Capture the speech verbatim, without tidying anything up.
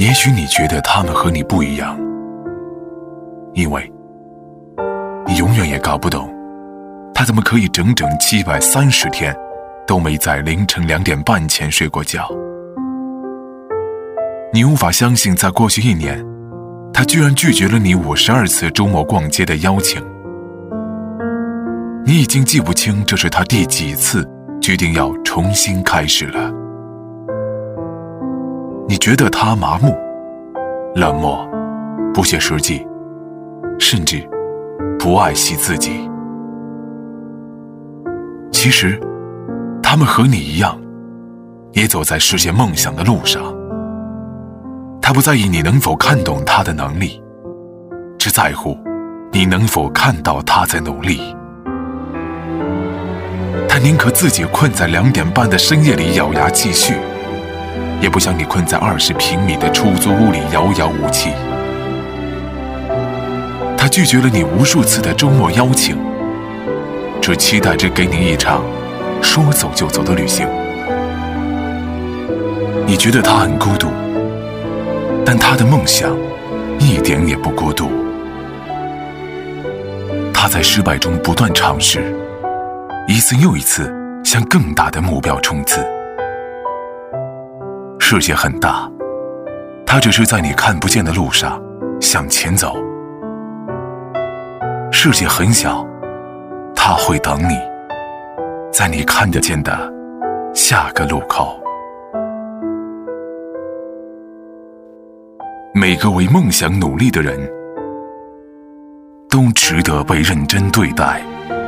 也许你觉得他们和你不一样，因为你永远也搞不懂他怎么可以整整七百三十天都没在凌晨两点半前睡过觉。你无法相信，在过去一年，他居然拒绝了你五十二次周末逛街的邀请。你已经记不清这是他第几次决定要重新开始了。你觉得他麻木、冷漠、不切实际，甚至不爱惜自己。其实他们和你一样，也走在实现梦想的路上。他不在意你能否看懂他的能力，只在乎你能否看到他在努力。他宁可自己困在两点半的深夜里咬牙继续，也不想你困在二十平米的出租屋里遥遥无期。他拒绝了你无数次的周末邀请，只期待着给你一场说走就走的旅行。你觉得他很孤独，但他的梦想一点也不孤独。他在失败中不断尝试，一次又一次向更大的目标冲刺。世界很大，他只是在你看不见的路上向前走。世界很小，他会等你，在你看得见的下个路口。每个为梦想努力的人，都值得被认真对待。